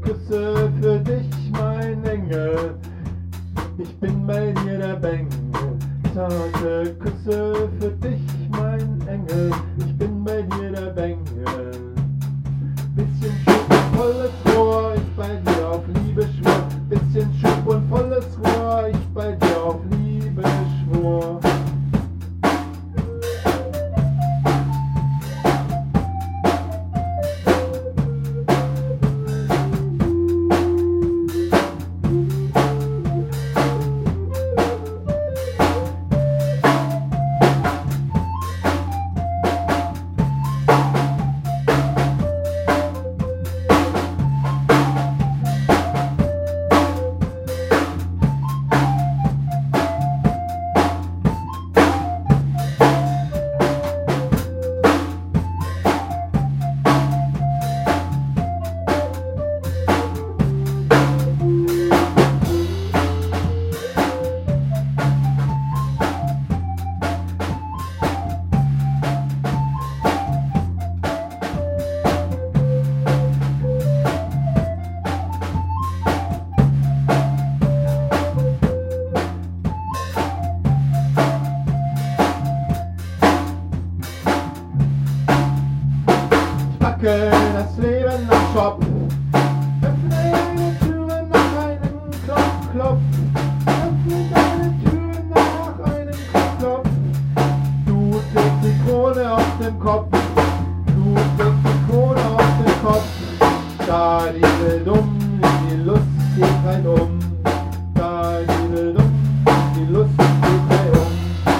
Küsse für dich, mein Engel. Ich bin bei dir der Bengel. Zarte Küsse für dich, mein Engel. Ich bin bei dir der Bengel. Bisschen Schub und volles Rohr, ich bei dir auf Liebe schwör. Bisschen Schub und volles Rohr, ich bei dir auf Liebe schwor. Das Leben am Shop. Öffne deine Türen nach einem Klopf, Klopf. Öffne deine Türen nach einem Klopf, Klopf. Du trägst die Krone auf dem Kopf. Du trägst die Krone auf dem Kopf. Da die will dumm, die Lust geht rein um. Da die will dumm, die Lust geht rein um.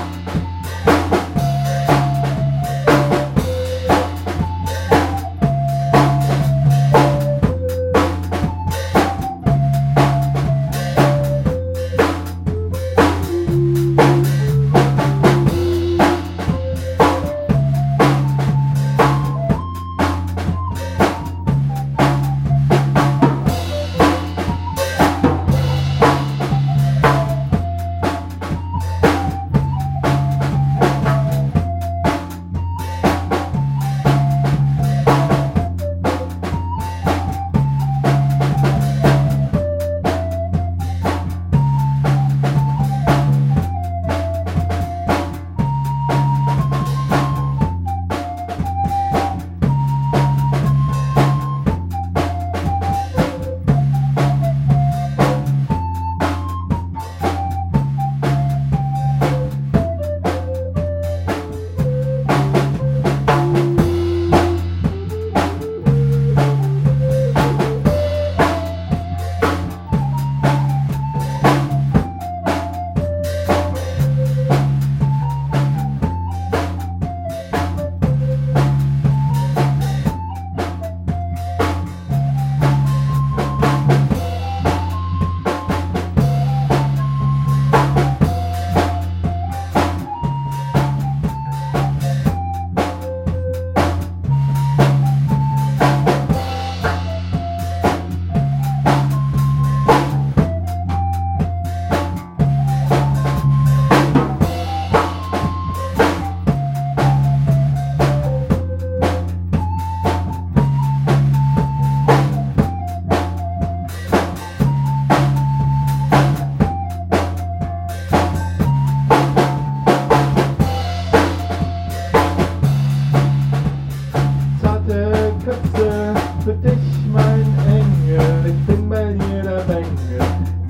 Für dich, mein Engel, ich bin bei dir der Bengel.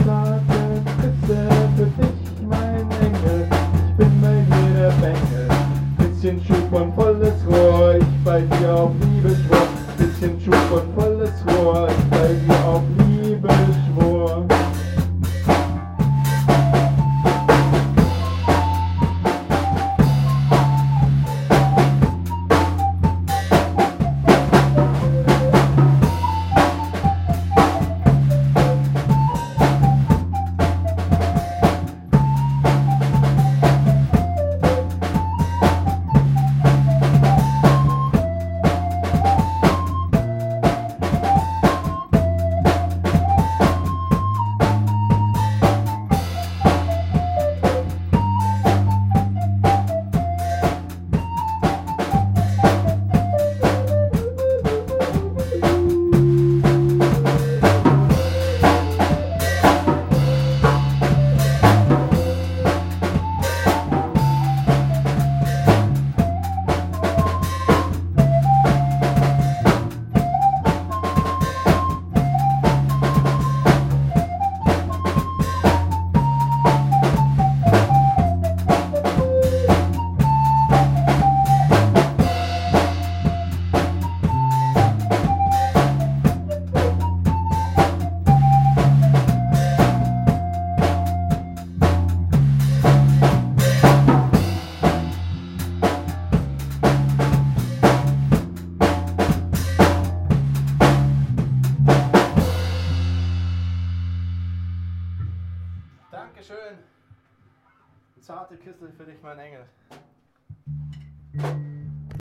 Zarte Küsse für dich, mein Engel, ich bin bei dir der Bengel. Bisschen Schub und volles Rohr, ich bei dir auf Liebe schwor. Bisschen Schub und volles Rohr, ich bei dir auf Liebe schwor. zarte Kiste für dich, mein Engel.